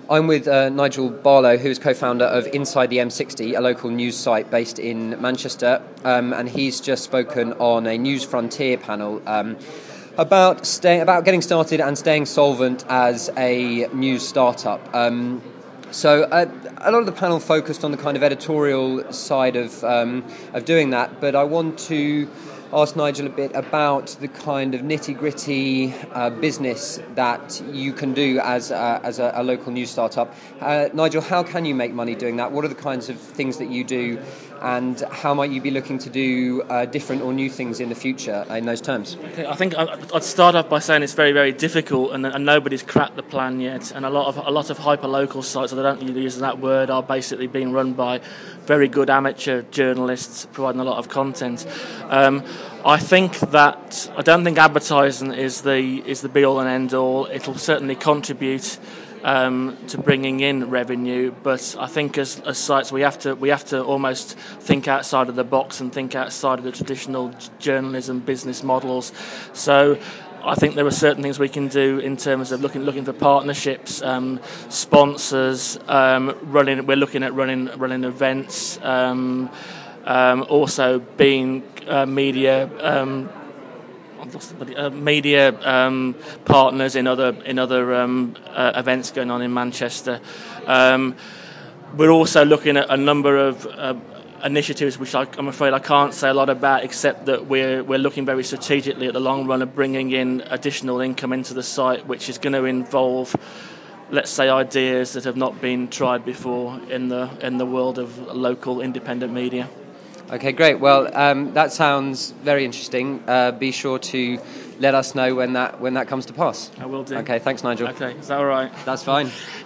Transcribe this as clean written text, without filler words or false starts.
I'm with Nigel Barlow, who is co-founder of Inside the M60, a local news site based in Manchester, and he's just spoken on a News Frontier panel about getting started and staying solvent as a news startup. So a lot of the panel focused on the kind of editorial side of doing that, but I want to ask Nigel a bit about the kind of nitty-gritty business that you can do as a local news startup. Nigel, how can you make money doing that? What are the kinds of things that you do, and how might you be looking to do different or new things in the future in those terms? Okay, I think I'd start off by saying it's very, very difficult, and nobody's cracked the plan yet. And a lot of hyper-local sites, I don't use that word, are basically being run by very good amateur journalists providing a lot of content. I don't think advertising is the be all and end all. It'll certainly contribute to bringing in revenue, but I think as sites we have to almost think outside of the box and think outside of the traditional journalism business models. So I think there are certain things we can do in terms of looking for partnerships, sponsors. We're looking at running events. Also being media partners in other events going on in Manchester. We're also looking at a number of initiatives which I'm afraid I can't say a lot about, except that we're looking very strategically at the long run of bringing in additional income into the site, which is going to involve, let's say, ideas that have not been tried before in the world of local independent media. Okay, great. Well, that sounds very interesting. Be sure to let us know when that comes to pass. I will do. Okay, thanks, Nigel. Okay, is that all right? That's fine.